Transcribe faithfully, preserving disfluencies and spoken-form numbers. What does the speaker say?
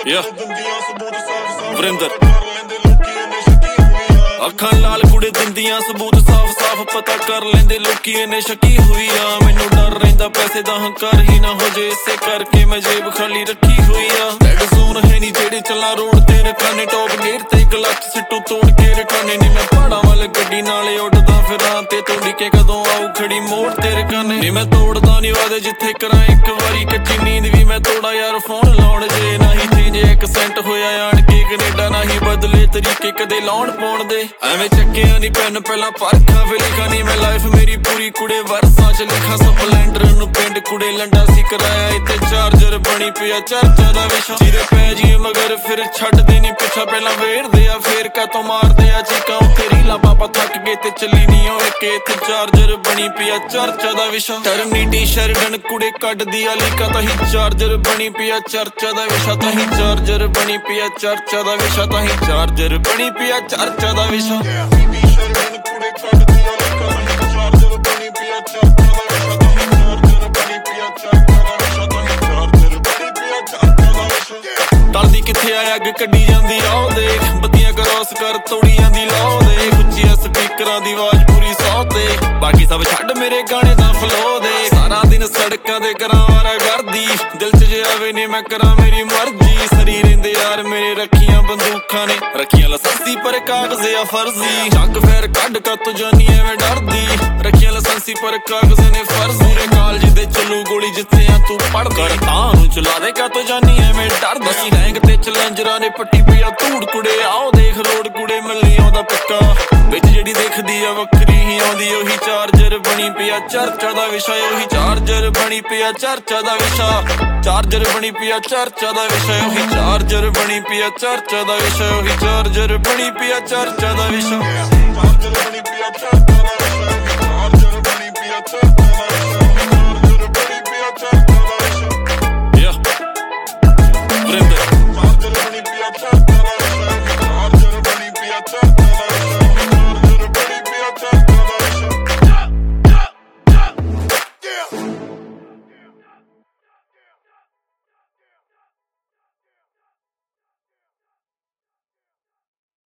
Yeah. Varinder ਅੱਖਾਂ ਲਾਲ ਕੁੜੇ ਦਿੰਦੀਆਂ ਸਬੂਤ ਸਾਫ਼ ਸਾਫ਼ ਪਤਾ ਕਰ ਲੈਂਦੇ ਲੋਕੀ ਇਹਨੇ ਸ਼ੱਕੀ ਹੋਈ ਆ ਮੈਨੂੰ ਡਰ ਰਹਿੰਦਾ ਪੈਸੇ ਦਾ ਹੰਕਾਰ ਹੀ ਨਾ ਹੋ ਜੇ ਇਸੇ ਕਰਕੇ ਮੈਂ ਜੇਬ ਖਾਲੀ ਰੱਖੀ ਹੋਈ ਆ ਰੈਡ ਜ਼ੋਨ ਹੈ ਨੀ ਜਿਹੜੇ ਚੱਲਾਂ ਰੋਡ ਤੇ ਰਖਾਨੇ ਟੌਪ ਗੇਅਰ ਤੇ ਕਲੱਚ ਸਿੱਟੂ ਤੋੜ ਕੇ ਰਖਾਨੇ ਨੀ ਮੈਂ ਪਹਾੜਾਂ ਵੱਲ ਗੱਡੀ ਨਾਲੇ ਉੱਡਦਾ ਫਿਰਾਂ ਤੇ ਤੂੰ ਡਿੱਕੇ ਕਦੋਂ ਆਊ ਖੜੀ ਮੋੜ ਤੇ ਰਖਾਨੇ ਨੀ ਮੈਂ ਤੋੜਦਾ ਨੀ ਵਾਦੇ ਜਿੱਥੇ ਕਰਾਂ ਇੱਕ ਵਾਰੀ ਕੱਚੀ ਨੀਂਦ ਵੀ ਮੈਂ ਤੋੜਾ ਯਾਰ ਫੋਨ ਲਾਉਣ ਜੇ ਨਹੀਂ ਚੇਂਜ ਇੱਕ ਸੈਂਟ ਹੋਇਆ ਆਣ ਕੇ ਕੈਨੇਡਾ ਨਹੀਂ ਬਦਲੇ ਤਰੀਕੇ ਕਦੇ ਲਾਉਣ ਪਾਉਣ ਦੇ ਐਵੇਂ ਚੱਕਿਆ ਨੀ ਪੈਨ ਪਹਿਲਾਂ ਪਰਖਾਂ ਫਿਰ ਲਿਖਾ ਨੀ ਮੈਂ ਲਾਈਫ ਮੇਰੀ ਪੂਰੀ ਕੁੜੇ ਵਰਸਾਂ ਚ ਲਿਖਾ ਸਪਲੈਂਡਰ ਨੂੰ ਪਿੰਡ ਕੁੜੇ ਲੰਡਾ ਸੀ ਕਰਾਇਆ ਇੱਥੇ ਚਾਰਜਰ ਬਣੀ ਪਿਆ ਚਰਚਾ ਦਾ ਵਿਸ਼ਾ ਚਿਰੇ ਪੈ ਜੀ ਮਗਰ ਫਿਰ ਛੱਡਦੇ ਨੀ ਪਿੱਛਾ ਪਹਿਲਾਂ ਵੇੜਦੇ ਆ ਫੇਰ ਕਾਤੋਂ ਮਾਰਦੇ ਆ ਚੀਕਾਂ ਉੱਥੇ ਰੀਲਾ ਪਾਪਾ ਥੱਕ ਗਏ ਤੇ ਚੱਲੀ ਨੀ ਹੋਏ ਕਿ ਇੱਥੇ ਚਾਰਜਰ ਬਣੀ ਪਿਆ ਚਰਚਾ ਦਾ ਵਿਸ਼ਾ ਟਰਨੀਟੀ ਸ਼ਰਡਨ ਕੁੜੇ ਕੱਢਦੀ ਆ ਲੀਕਾ ਤਾਂ ਹੀ ਚਾਰਜਰ ਬਣੀ ਪਿਆ ਚਰਚਾ ਦਾ ਵਿਸ਼ਾ ਤਾਂ ਹੀ ਚਾਰਜਰ ਬਣੀ ਪਿਆ ਚਰਚਾ ਦਾ ਵਿਸ਼ਾ ਤਾਂ ਹੀ ਚਾਰਜਰ ਬਣੀ ਪਿਆ ਚਰਚਾ ਦਾ ਵਿਸ਼ਾ ਟਲਦੀ ਕਿੱਥੇ ਆ ਅੱਗ ਕੱਢੀ ਜਾਂਦੀ ਆਓ ਦੇਖ ਬੱਤੀਆਂ ਕਰੋਸ ਕਰ ਤੋੜੀ ਜਾਂਦੀ ਲਾਓ ਦੇਖ ਉੱਚੀਆਂ ਸਪੀਕਰਾਂ ਦੀ ਆਵਾਜ਼ ਪੂਰੀ ਸੌ ਤੇ ਬਾਕੀ ਸਭ ਛੱਡ ਮੇਰੇ ਗਾਣੇ ਦਾ ਫਲੋ ਦੇ ਸਾਰਾ ਦਿਨ ਸੜਕਾਂ ਦੇ ਕਰਾਂ ਵਾਰਾ ਕਰਦੀ ਦਿਲ ਚ ਜੇ ਆਵੇ ਨੀ ਮੈਂ ਕਰਾਂ ਮੇਰੀ ਮਰਜ਼ੀ ਸਰੀ ਰਹਿੰਦੇ ਯਾਰ ਮੇਰੇ ਰੱਖੀਆਂ ਬੰਦੂਕਾਂ ਨੇ ਰੱਖੀਆਂ ਲਾਇਸੈਂਸੀ ਪਰ ਕਾਗਜ਼ ਆ ਫਰਜ਼ੀ ਚੱਕ ਫੇਰ ਕੱਢ ਕੱਤ ਜਾਨੀ ਐਵੇਂ ਡਰਦੀ ਰੱਖੀਆਂ ਲਾਇਸੈਂਸੀ ਪਰ ਕਾਗਜ਼ ਨੇ ਫਰਜ਼ ਮੇਰੇ ਕਾਲਜ ਦੇ ਚੱਲੂ ਗੋਲੀ ਜਿੱਥੇ ਆ ਤੂੰ ਪੜ ਕਰ ਤਾਂ ਨੂੰ ਚਲਾ ਦੇ ਕੱਤ ਜਾਨੀ ਐਵੇਂ ਡਰਦਾ ਸੀ ਰੈਂਕ ਤੇ ਚੈਲੰਜਰਾਂ ਨੇ ਪੱਟੀ ਪਿਆ ਧੂੜ ਕੁੜੇ ਆਓ ਦੇਖ ਰੋਡ ਕੁੜੇ ਮਿਲਣੀ ਆਉਂਦਾ ਪੱਕਾ ਵਿੱਚ ਜਿਹੜੀ ਦੇਖਦੀ ਆ ਵੱਖਰੀ ਹੀ ਆਉਂਦੀ ਉਹੀ ਚਾਰਜਰ ਬਣੀ ਪਿਆ ਚਰਚਾ ਦਾ ਵਿਸ਼ਾ ਉਹੀ ਚਾਰਜਰ ਬਣੀ ਪਿਆ ਚਰਚਾ ਦਾ ਵਿਸ਼ਾ ਚਾਰਜਰ ਬਣੀ ਪਿਆ ਚਰਚਾ ਦਾ ਵਿਸ਼ਾ ਉਹੀ ਚਾਰਜਰ ਬਣੀ ਪਿਆ ਚਰਚਾ ਦਾ ਵਿਸ਼ਾ ਉਹੀ ਚਾਰਜਰ ਬਣੀ ਪਿਆ ਚਰਚਾ ਦਾ ਵਿਸ਼ਾ ਚਾਰਜਰ ਬਣੀ ਪਿਆ ਚਰਚਾ ਦਾ ਵਿਸ਼ਾ ਚਾਰਜਰ ਬਣੀ ਪਿਆ